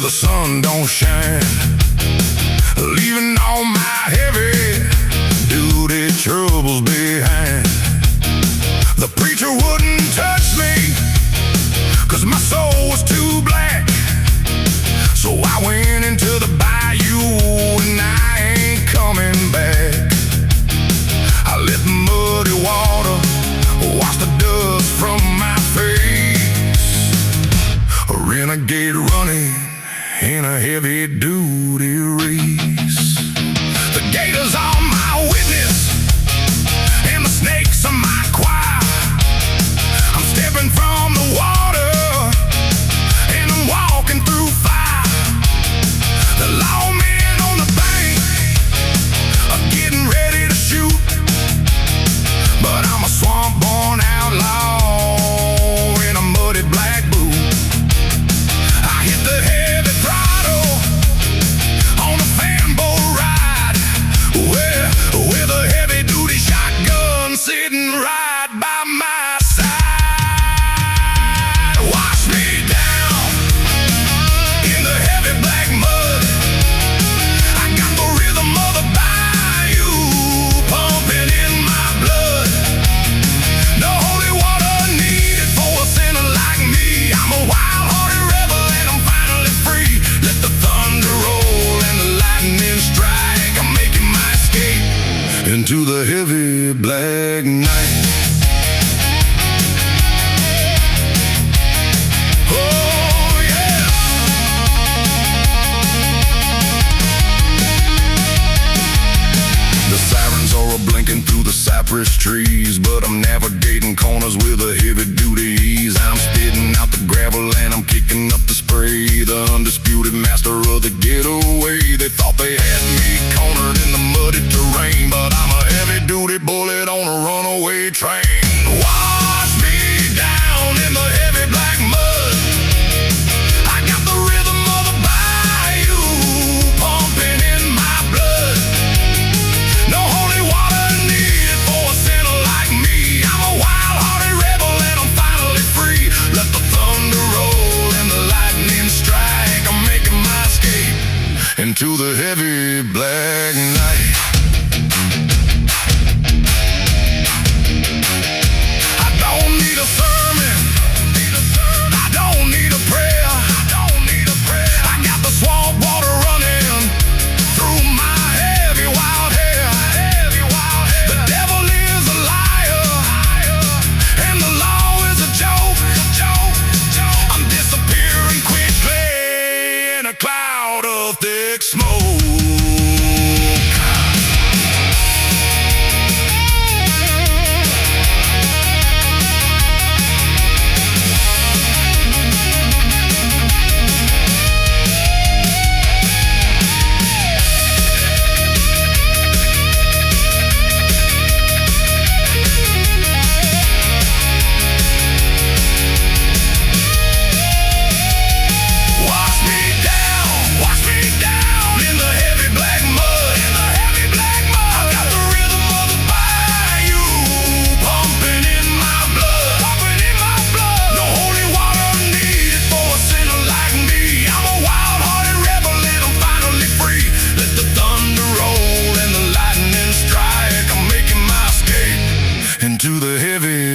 the sun don't shine, leaving all my heavy duty troubles behind. The preacher wouldn't touch me, 'cause my soul was too black. So I went into the bayou and I ain't coming back. I let the muddy water wash the dust from my face. A renegade running in a heavy-duty race. The gators are my witness, and the snakes are my choir. I'm stepping from the water, and I'm walking through fire. The lawmen on the bank are getting ready to shoot, but I'm a swamp-born outlaw in a muddy black boot. I hit the heavy throttle on a fanboy ride, with a heavy-duty shotgun sitting right by my side. Wash me down in the heavy black mud. I got the rhythm of the bayou pumping in my blood. No holy water needed for a sinner like me. I'm a wild-hearted rebel and I'm finally free. Let the thunder roll and the lightning strike. I'm making my escape into the heavy black night. Oh yeah. The sirens are blinking through the cypress trees, but I'm navigating corners with a heavy-duty ease. I'm spitting out the gravel and I'm kicking up the spray. The undisputed master of the getaway. They thought they had me cornered in the muddy terrain, but I'm a heavy-duty bullet on a runaway train. Wash me down in the heavy black mud. I got the rhythm of the bayou pumping in my blood. No holy water needed for a sinner like me. I'm a wild-hearted rebel and I'm finally free. Let the thunder roll and the lightning strike. I'm making my escape into the heavy black night. I don't need a sermon, I don't need a prayer. I got the swamp water running through my heavy wild hair. The devil is a liar, and the law is a joke. I'm disappearing quickly in a cloud of thick smoke. Wash me down in the heavy black mud. I got the rhythm of the bayou pumping in my blood. No holy water needed for a sinner like me. I'm a wild-hearted rebel and I'm finally free. Let the thunder roll and the lightning strike. I'm making my escape into the heavy